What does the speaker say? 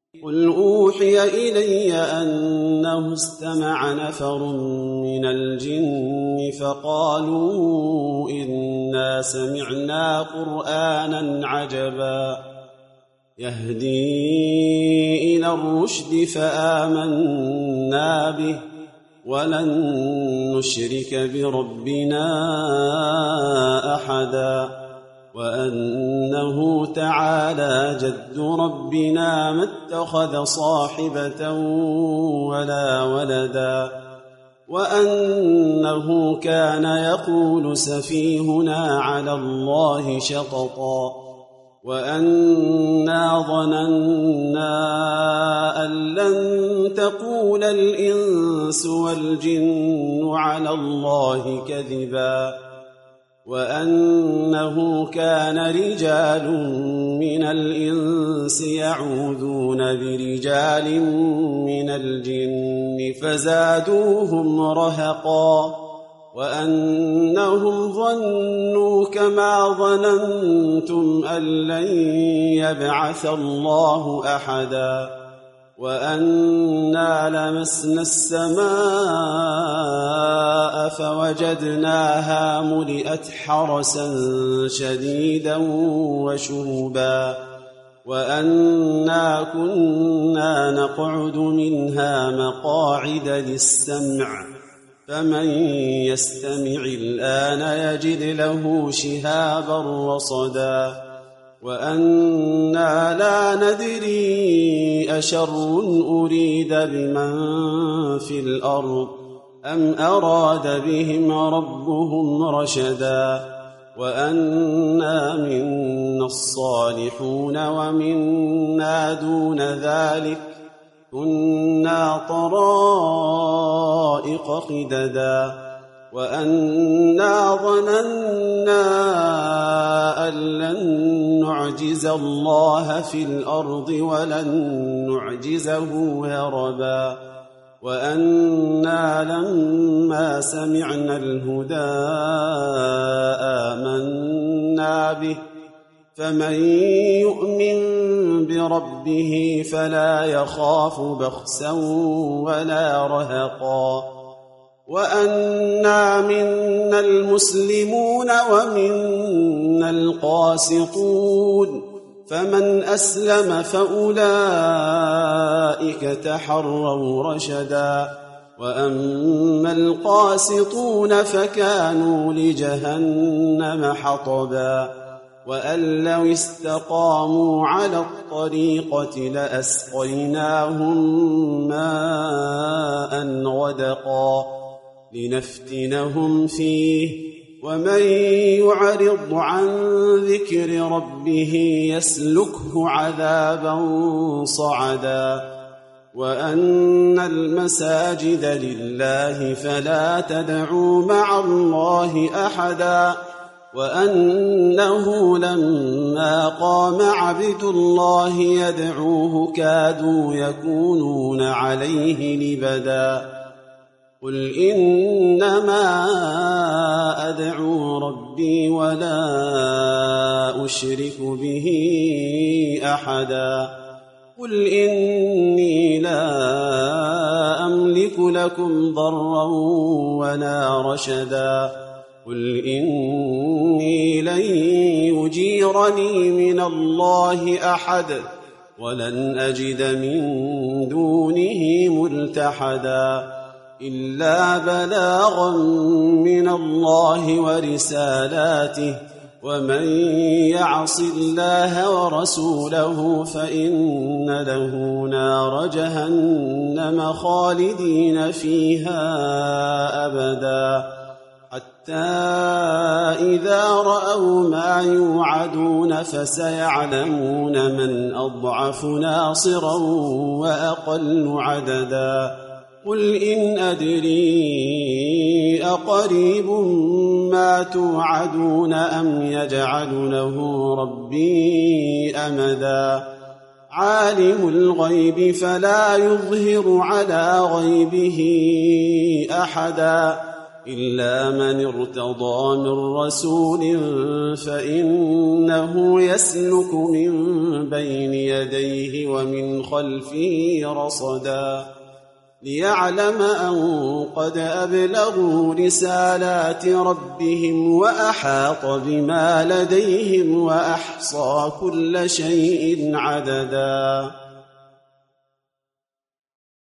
قل أوحي إلي أنه استمع نفر من الجن فقالوا إنا سمعنا قرآنا عجبا يهدي إلى الرشد فآمنا به ولن نشرك بربنا أحدا وأنه تعالى جد ربنا ما اتخذ صاحبة ولا ولدا وأنه كان يقول سفيهنا على الله شططا وأنا ظننا أن لن تقول الإنس والجن على الله كذبا وأنه كان رجال من الإنس يعوذون برجال من الجن فزادوهم رهقا وأنهم ظنوا كما ظننتم أن لن يبعث الله أحدا وأنا لمسنا السماء فوجدناها ملئت حرسا شديدا وشهبا وأنا كنا نقعد منها مقاعد للسمع فمن يستمع الآن يجد له شهابا رصدا وأنا لا ندري أشر أريد بمن في الأرض أم أراد بهم ربهم رشدا وأنا منا الصالحون ومنا دون ذلك كنا طرائق قددا وأنا ظننا أن لن نعجز الله في الأرض ولن نعجزه هربا وأنا لما سمعنا الهدى آمنا به فمن يؤمن بربه فلا يخاف بخسا ولا رهقا وأنا منا المسلمون ومنا القاسطون فمن أسلم فأولئك تحروا رشدا وأما القاسطون فكانوا لجهنم حطبا وأن لو استقاموا على الطريقة لأسقيناهم ماء غدقا لنفتنهم فيه ومن يعرض عن ذكر ربه يسلكه عذابا صعدا وأن المساجد لله فلا تدعوا مع الله أحدا وأنه لما قام عبد الله يدعوه كادوا يكونون عليه لبدا قل إنما أدعو ربي ولا أشرك به أحدا قل إني لا أملك لكم ضرا ولا رشدا قل إني لن يجيرني من الله أحد ولن أجد من دونه ملتحدا إلا بلاغا من الله ورسالاته ومن يعص الله ورسوله فإن له نار جهنم خالدين فيها أبدا حتى إذا رأوا ما يوعدون فسيعلمون من أضعف ناصرا وأقل عددا قل إن أدري أقريب ما توعدون أم يجعل له ربي أمدا عالم الغيب فلا يظهر على غيبه أحدا إلا من ارتضى من رسول فإنه يسلك من بين يديه ومن خلفه رصدا ليعلم أن قد أبلغوا رسالات ربهم وأحاط بما لديهم وأحصى كل شيء عددا